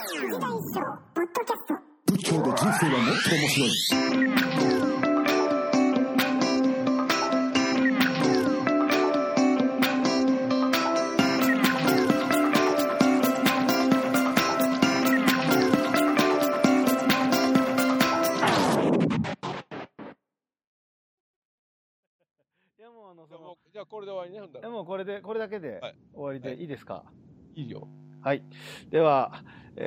仏教で人生はもっと面白い。 じゃあこれで終わりね。 もうこれだけで終わりでいいですか？ いいよ。 はい。では、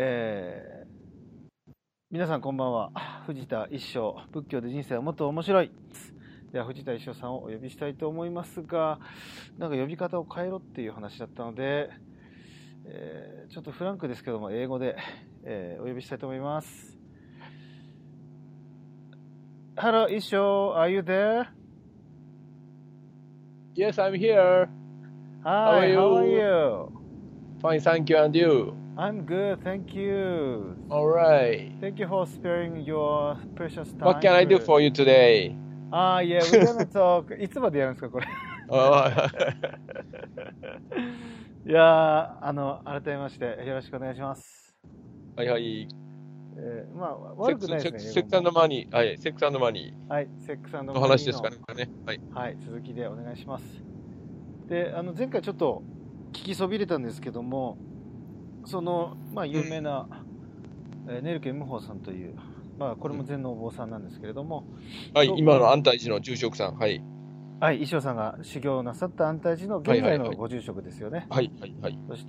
皆さんこんばんは。藤田一生、仏教で人生はもっと面白い。では藤田一生さんをお呼びしたいと思いますが、なんか呼び方を変えろっていう話だったので、ちょっとフランクですけども英語で、お呼びしたいと思います。Hello, 一生、are you there? Yes, I'm here. Hi, how are you? Fine, thank you, and you? I'm good, thank you. All right. Thank you for sparing your precious time. What can I do for you today? Yeah, we're gonna talk. いつまでやるんですか、これ。いや改めましてよろしくお願いします。 はいはい。 まあ、悪くないですね。 セックス&マニー。はい、セックス&マニー。 はい、セックス&マニーの話ですかね。はい。 はい、続きでお願いします。で、前回ちょっと聞きそびれたんですけども、有名な、ネルケ無法さんという、これも禅のお坊さんなんですけれども、 はい、今の安泰寺の住職さん、はい。 はい、衣装さんが修行なさった安泰寺の現在のご住職ですよね。 はい、はい、はい。 そして、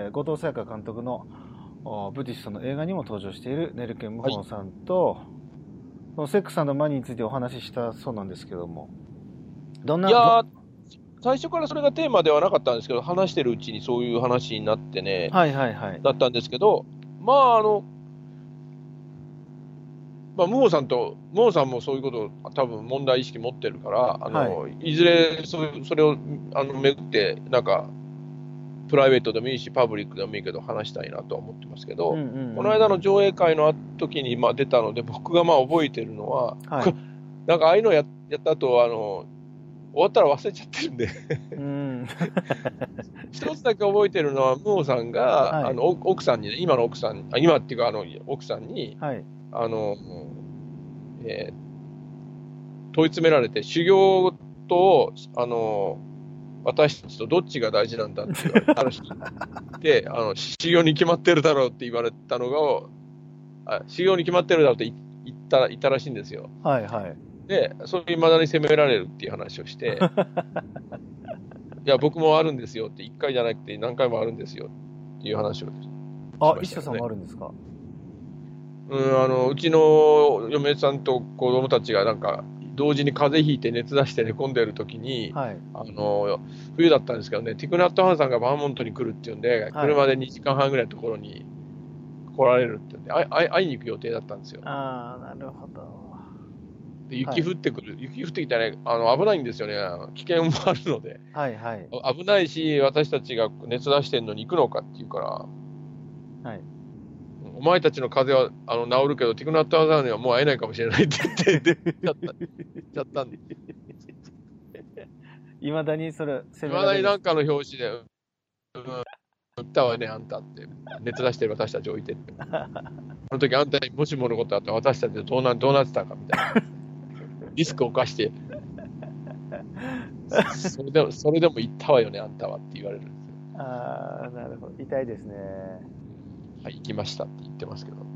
後藤沙耶香監督のブディストの映画にも登場しているネルケ無法さんと、このセックス&マニーについてお話ししたそうなんですけども、 いや最初からそれがテーマではなかったんですけど、話してるうちにそういう話になってね、 はいはいはい、 だったんですけど、無法さんもそういうことを多分問題意識持ってるから、いずれそれを巡ってなんかプライベートでもいいしパブリックでもいいけど話したいなとは思ってますけど、この間の上映会の時に出たので僕が覚えてるのは、なんかああいうのやった後終わったら忘れちゃってるんで一つだけ覚えてるのは無法さんが、奥さんにね、今っていうか奥さんに、問い詰められて修行と私たちとどっちが大事なんだって言われたらしいで修行に決まってるだろうって言われたのが修行に決まってるだろうって言ったらしいんですよ。 はいはい。でそれに未だに責められるっていう話をしていや僕もあるんですよって1回じゃなくて何回もあるんですよっていう話をしましたね。 一緒さんもあるんですか？ うちの嫁さんと子供たちがなんか同時に風邪ひいて熱出して寝込んでる時に、冬だったんですけどね、ティクナット・ハンさんがバーモントに来るっていうんで、車で2時間半ぐらいのところに来られるっていうんで、会いに行く予定だったんですよ。 なるほど。 で雪降ってきたら、ね、危ないんですよね。危険もあるので、危ないし私たちが熱出してるのに行くのかっていうから、お前たちの風邪は治るけどティクナット・ハンさんにはもう会えないかもしれないって言ってちゃったんでいまだにそれいまだになんかの表紙で売ったわねあんたって熱出してる私たち置いてってその時あんたにもしものことあったら私たちどうなってたかみたいなリスクを冒してそれでも言ったわよねあんたはって言われるんですよ。 なるほど、痛いですね。 はい、行きましたって言ってますけど、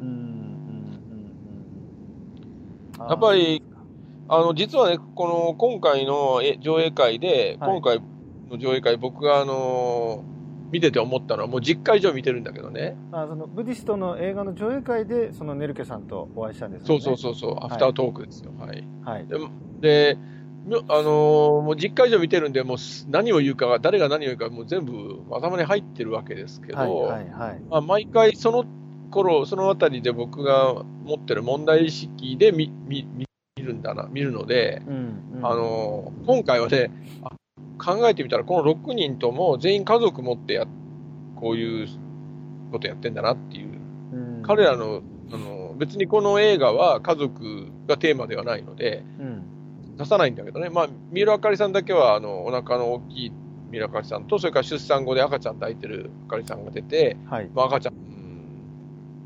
やっぱり実はね今回の上映会で、今回の上映会僕が見てて思ったのはもう10回以上見てるんだけどね。 そのブディストの映画の上映会でそのネルケさんとお会いしたんですよね。 そうアフタートークですよ。でもう10回以上見てるんでもう何を言うか誰が何を言うかもう全部頭に入ってるわけですけど、毎回そのあたりで僕が持ってる問題意識で見るので、今回はね考えてみたらこの6人とも全員家族持ってこういうことやってんだなっていう、彼らの別にこの映画は家族がテーマではないので、出さないんだけどね、三浦あかりさんだけはお腹の大きい三浦あかりさんとそれから出産後で赤ちゃん抱いてるあかりさんが出て、赤ちゃん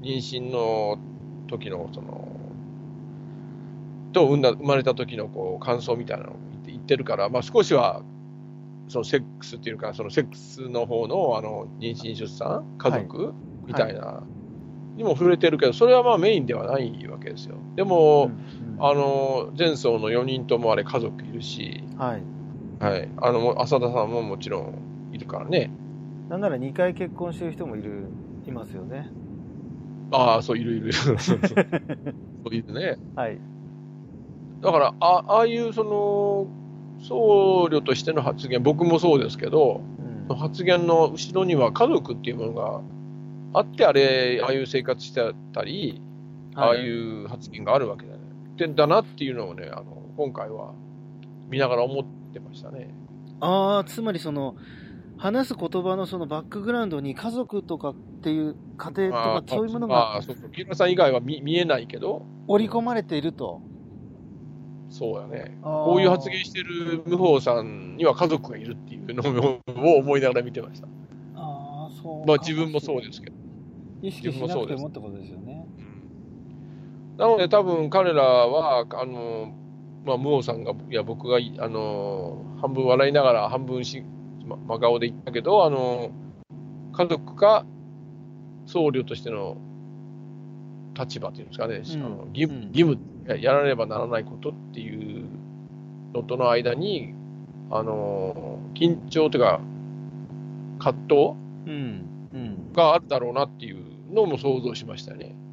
妊娠の時の、生まれた時のこう感想みたいなのを言ってるから、まあ少しは、そのセックスっていうか、そのセックスの方の妊娠出産、家族、みたいな、にも触れてるけど、それはまあメインではないわけですよ。でも、前奏の4人ともあれ家族いるし、はい。はい。浅田さんももちろんいるからね。 なんなら2回結婚してる人もいますよね。 ああ、そう、いる。そういるね。 はい。 だから、ああいう僧侶としての発言、僕もそうですけど、発言の後ろには家族っていうものがあって、ああいう生活してたり、ああいう発言があるわけだなっていうのをね、今回は見ながら思ってましたね。 つまり話す言葉のそのバックグラウンドに家族とかっていう家庭とかそういうものが木村さん以外は見えないけど織り込まれていると。 そうやね。こういう発言してる無法さんには家族がいるっていうのを思いながら見てました。 そうまあ自分もそうですけど。 意識しなくてもってことですよね。 なので多分彼らはまあ無法さんが僕が半分笑いながら半分真顔で言ったけど家族か僧侶としての立場っていうんですかね、義務やらねばならないことっていうのとの間に緊張というか葛藤、があるだろうなっていうのも想像しましたね。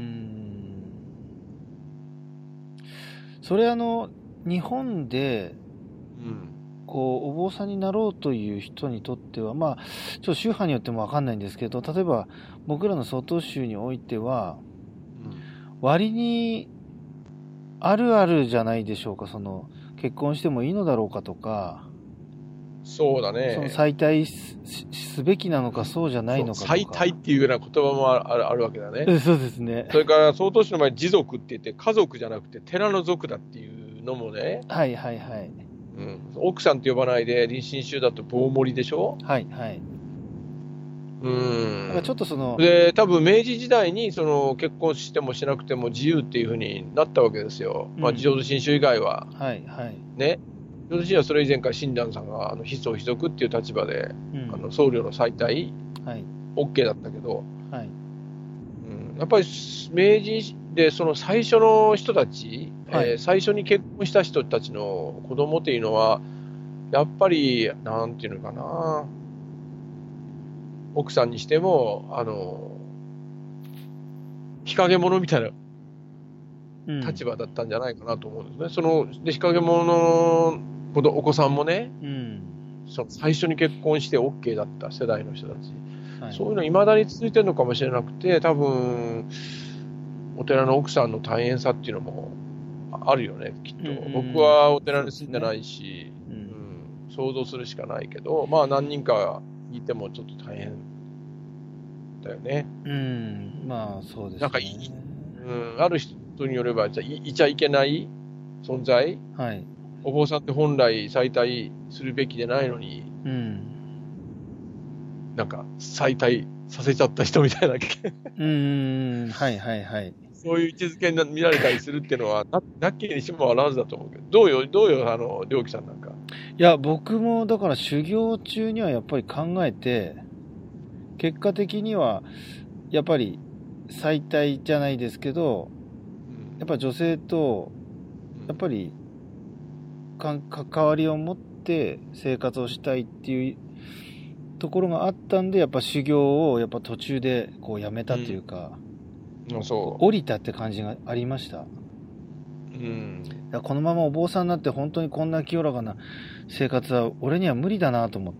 それ日本で、こうお坊さんになろうという人にとっては、まあちょっと宗派によっても分かんないんですけど、例えば僕らの曹洞宗においては、割にあるじゃないでしょうか。結婚してもいいのだろうかとか、 そうだね。 再退すべきなのかそうじゃないのかとか。 再退っていうような言葉もあるわけだね。 そうですね。 それから曹洞宗の場合持族って言って家族じゃなくて寺の族だっていうのもね。 はい。 奥さんって呼ばないで臨親宗だと棒盛りでしょ。 はい。だからちょっとで、多分明治時代に結婚してもしなくても自由っていうふうになったわけですよ。まあ浄土真宗以外は。ね。浄土真宗はそれ以前から親鸞さんが非宗非俗っていう立場で、僧侶の再退、OK だったけど、やっぱり明治でその最初の人たち、最初に結婚した人たちの子供っていうのはやっぱりなんていうのかな、奥さんにしても日陰者みたいな立場だったんじゃないかなと思うんですね。で日陰者のお子さんもね、最初に結婚して OK だった世代の人たち、そういうの未だに続いてるのかもしれなくて、多分お寺の奥さんの大変さっていうのもあるよね、きっと。僕はお寺に住んでないし、想像するしかないけど、まあ何人かいてもちょっと大変だよね。 まあそうですね。 なんかある人によればいちゃいけない存在、お坊さんって本来再退するべきでないのに、なんか再退させちゃった人みたいなそういう位置づけに見られたりするっていうのはなきにしもあらずだと思うけど、どうよ良樹さんなんか。 いや僕もだから修行中にはやっぱり考えて、結果的にはやっぱり再退じゃないですけど、やっぱ女性とやっぱり関わりを持って生活をしたいっていうところがあったんで、やっぱ修行をやっぱ途中でこうやめたというか、降りたって感じがありました。このままお坊さんになって本当にこんな清らかな生活は俺には無理だなと思って。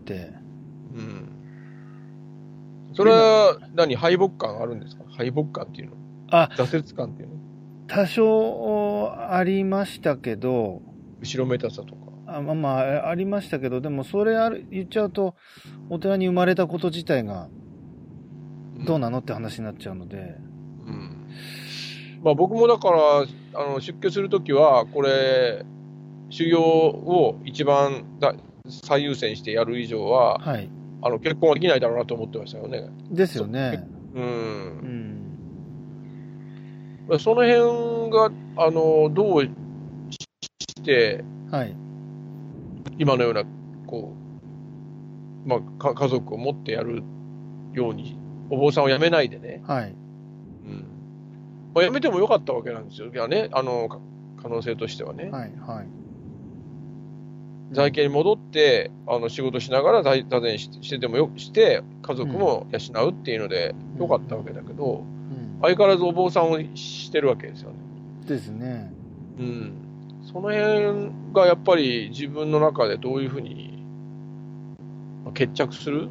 それは敗北感あるんですか？敗北感っていうの？挫折感っていうの？ 多少ありましたけど。 後ろめたさとか。 ありましたけど、でもそれ言っちゃうとお寺に生まれたこと自体がどうなのって話になっちゃうので。 まあ僕もだから出家するときはこれ修行を一番最優先してやる以上は、結婚はできないだろうなと思ってましたよね。 ですよね。 その辺が、どうして、はい、今のような、こう、まあ、家族を持ってやるように、お坊さんを辞めないでね。はい。まあ、辞めてもよかったわけなんですよ。いやね、可能性としてはね。はい、はい。在家に戻って、仕事しながら座禅しててもして、家族も養うっていうので、よかったわけだけど、相変わらずお坊さんをしてるわけですよね。 ですね。 うん。その辺がやっぱり自分の中でどういうふうに決着する。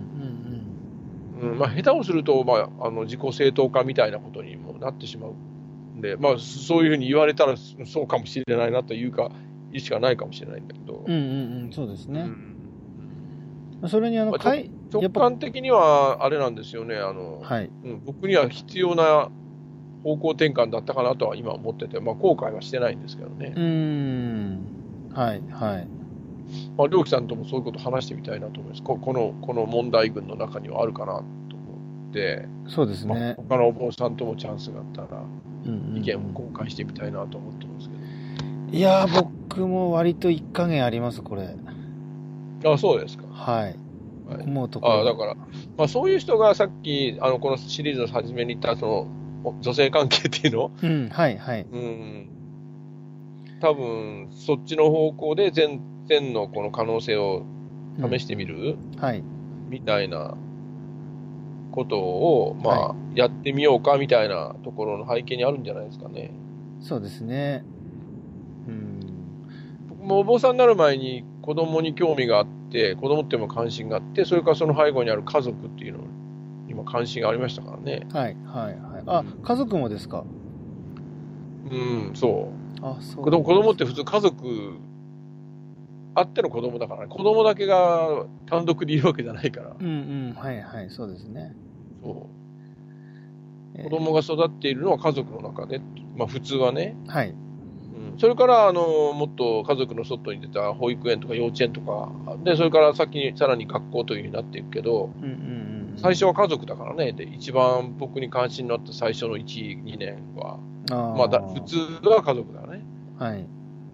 まあ、下手をすると、まあ、自己正当化みたいなことにもなってしまうんで、まあ、そういうふうに言われたらそうかもしれないなというか、言うしかないかもしれないんだけど。 そうですね。それにまあ、直感的にはあれなんですよね。はい、僕には必要な方向転換だったかなとは今思ってて、まあ、後悔はしてないんですけどね。 はい、はい。 まあ、良樹さんともそういうこと話してみたいなと思います。この問題群の中にはあるかなと思って、 そうですね。 まあ、他のお坊さんともチャンスがあったら、意見を交換してみたいなと思ってますけど。 いやー、僕も割と一加減あります、これ。 あ、そうですか。 はい。 はい、思うところ。だから、まあ、そういう人がさっき、このシリーズの初めに言った、女性関係っていうの、 はい、はい。 多分、そっちの方向で禅のこの可能性を試してみる、はい。みたいなことを、まあ、やってみようかみたいなところの背景にあるんじゃないですかね。 そうですね。 僕もお坊さんになる前に子供に興味があって、子供っても関心があって、それからその背後にある家族っていうのにも関心がありましたからね。 はい、はい、はい。あ、家族もですか？ そう。あ、そう。子供って普通家族あっての子供だから、ね、子供だけが単独でいるわけじゃないから。 はい、はい、そうですね。 そう。子供が育っているのは家族の中で、まあ普通はね。はい。それから、もっと家族の外に出た保育園とか幼稚園とか、で、それから先にさらに学校というふうになっていくけど、最初は家族だからね。で、一番僕に関心のあった最初の1、2年は、まあ普通は家族だね。はい。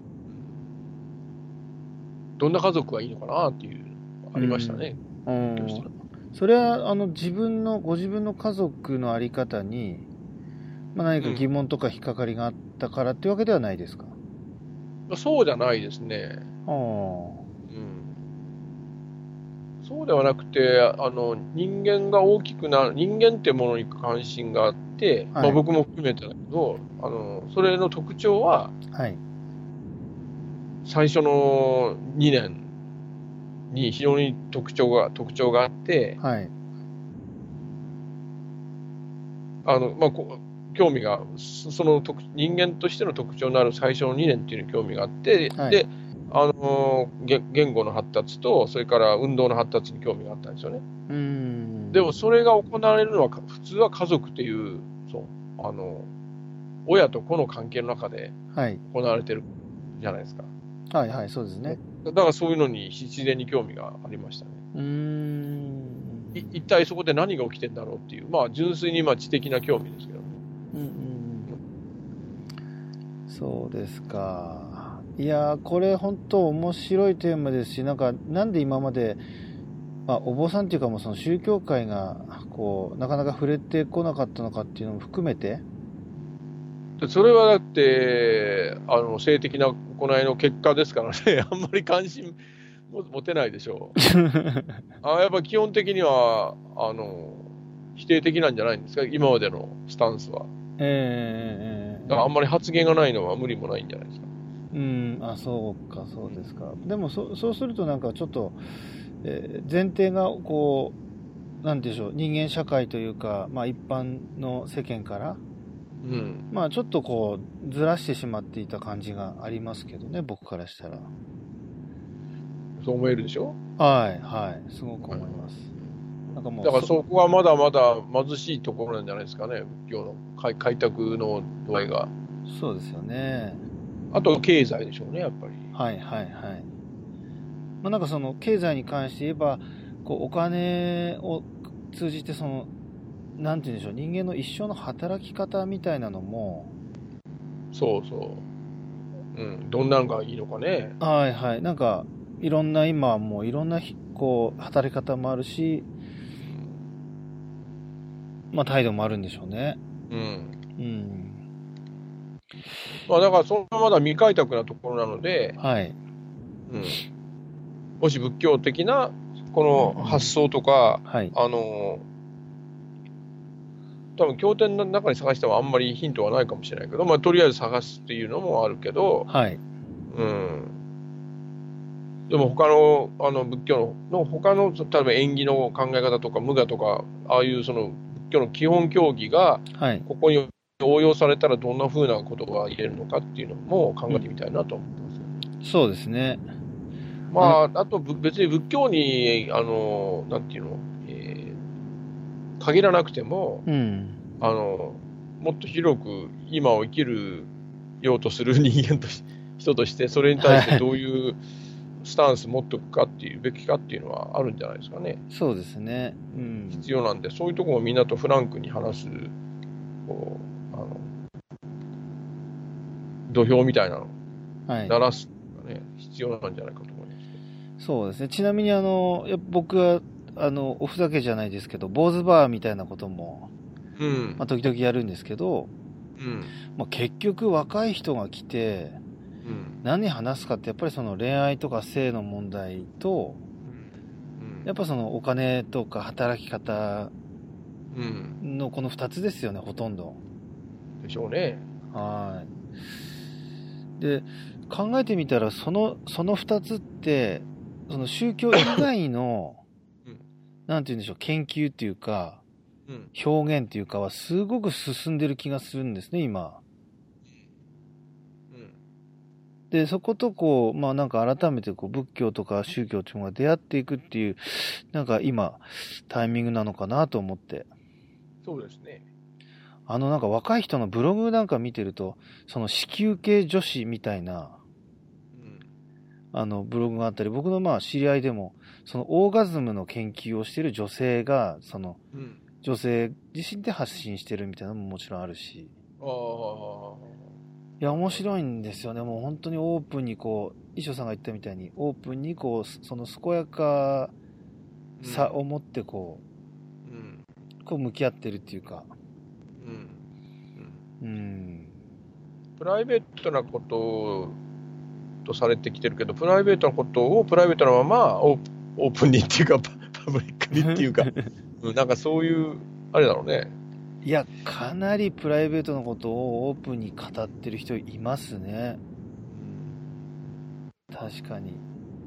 どんな家族がいいのかなっていう、ありましたね。 それは、ご自分の家族のあり方に、まあ、何か疑問とか引っかかりがあったからっていうわけではないですか？ そうじゃないですね。そうではなくて、人間が大きくなる、人間ってものに関心があって、はい、まあ僕も含めてだけど、それの特徴は、はい、最初の2年に非常に特徴があって、はい、まあ、興味が、その人間としての特徴のある最初の2年っていうのに興味があって、はい、で、言語の発達と、それから運動の発達に興味があったんですよね。でもそれが行われるのは、普通は家族っていう、親と子の関係の中で行われてるじゃないですか。 はいはい、そうですね。 だからそういうのに自然に興味がありましたね。一体そこで何が起きてんだろうっていう、まあ純粋に知的な興味ですけどね。 そうですか。いやー、これ本当面白いテーマですし、なんで今まで、まあ、お坊さんっていうかもうその宗教界がなかなか触れてこなかったのかっていうのも含めて。 それはだって性的な行いの結果ですからね。あんまり関心持てないでしょう。やっぱ基本的には否定的なんじゃないんですか、今までのスタンスは。だからあんまり発言がないのは無理もないんじゃないですか。 そうか、そうですか。でもそうするとちょっと、前提がなんでしょう、人間社会というか、まあ一般の世間から、まあちょっとずらしてしまっていた感じがありますけどね、僕からしたら。 そう思えるでしょ？ はいはい、すごく思います。 だからそこはまだまだ貧しいところなんじゃないですかね、仏教の開拓の度合いが。 そうですよね。 あと経済でしょうね、やっぱり。 はいはいはい。まあその経済に関して言えば、お金を通じてなんて言うんでしょう、人間の一生の働き方みたいなのも、 そうそう。どんなのがいいのかね。 はいはい。なんか、いろんな、今はもういろんな、こう、働き方もあるし、まあ、態度もあるんでしょうね。 まあ、だから、そんなまだ未開拓なところなので、 はい。 もし仏教的な、この発想とか、 はい。 多分経典の中に探してもあんまりヒントはないかもしれないけど、まあ、とりあえず探すっていうのもあるけど、 はい。 でも他の、仏教の他の、例えば縁起の考え方とか、無我とか、ああいうその仏教の基本教義が、ここに応用されたらどんな風なことが言えるのかっていうのも考えてみたいなと思ってます。 そうですね。 まあ、あと別に仏教に、なんていうの、限らなくても、もっと広く今を生きるようとする人として、それに対してどういうスタンス持っておくかっていうべきかっていうのはあるんじゃないですかね。 そうですね。 必要なんで、そういうところをみんなとフランクに話す、こう、土俵みたいなのを鳴らすのがね、必要なんじゃないかと思います。 そうですね。ちなみに僕は、おふざけじゃないですけど、坊主バーみたいなことも、まあ、時々やるんですけど、まあ、結局若い人が来て、何話すかってやっぱりその恋愛とか性の問題と、やっぱそのお金とか働き方のこの2つですよね、ほとんど。 でしょうね。 はい。で、考えてみたらその2つって、その宗教以外の、なんて言うんでしょう、研究っていうか、表現っていうかはすごく進んでる気がするんですね、今。で、そことこう、まあなんか改めてこう仏教とか宗教っていうのが出会っていくっていう、なんか今、タイミングなのかなと思って。 そうですね。 なんか若い人のブログなんか見てると、その子宮系女子みたいな、ブログがあったり、僕のまあ知り合いでも、そのオーガズムの研究をしている女性が、その、女性自身で発信してるみたいなのももちろんあるし。いや、面白いんですよね。もう本当にオープンにこう、衣装さんが言ったみたいに、オープンにこう、その健やかさを持ってこう、こう向き合ってるっていうか。 プライベートなこととされてきてるけど、プライベートなことをプライベートなままオープンにっていうか、パブリックにっていうか、なんかそういう、あれだろうね。 いや、かなりプライベートなことをオープンに語ってる人いますね。確かに。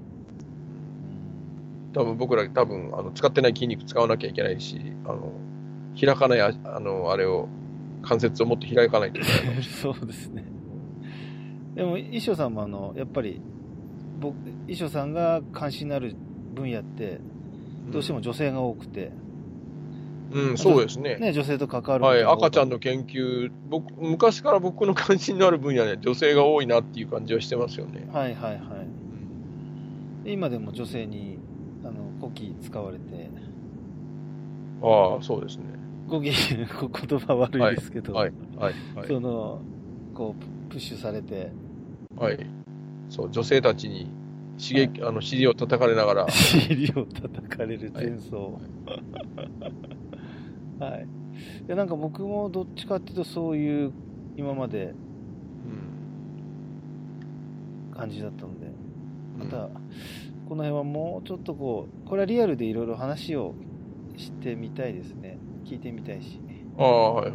多分僕ら使ってない筋肉使わなきゃいけないし、開かないあれを関節をもっと開かないといけない。 そうですね。でも衣装さんもやっぱり衣装さんが関心のある分野ってどうしても女性が多くて。 そうですね。 女性と関わる。 はい、赤ちゃんの研究、昔から僕の関心のある分野で女性が多いなっていう感じはしてますよね。 はいはいはい。今でも女性に語気使われて。 ああ、そうですね。 語気言葉悪いですけど、そのこうプッシュされて。 はい。そう、女性たちに尻を叩かれながら。 尻を叩かれる前奏。はい。いや、なんか僕もどっちかっていうとそういう今まで感じだったので、またこの辺はもうちょっとこれはリアルでいろいろ話をしてみたいですね。聞いてみたいし。 はい。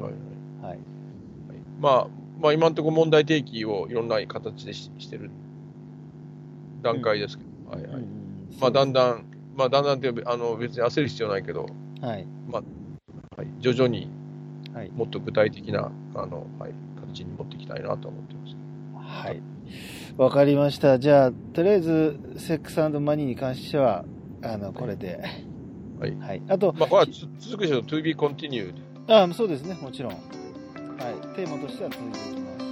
まあ今のところ問題提起をいろんな形でしてる段階ですけど、まあだんだんって別に焦る必要ないけど、徐々にもっと具体的な形に持っていきたいなと思ってます。 はい。わかりました。じゃあとりあえずセックス&マニーに関してはこれで。はい。あと、 これは続くでしょ、to be continued。 そうですね、もちろん。はい。テーマとしては続いていきます。